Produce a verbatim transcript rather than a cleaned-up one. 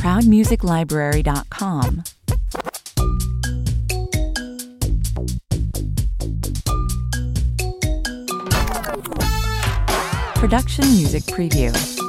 proud music library dot com. Production Music Preview.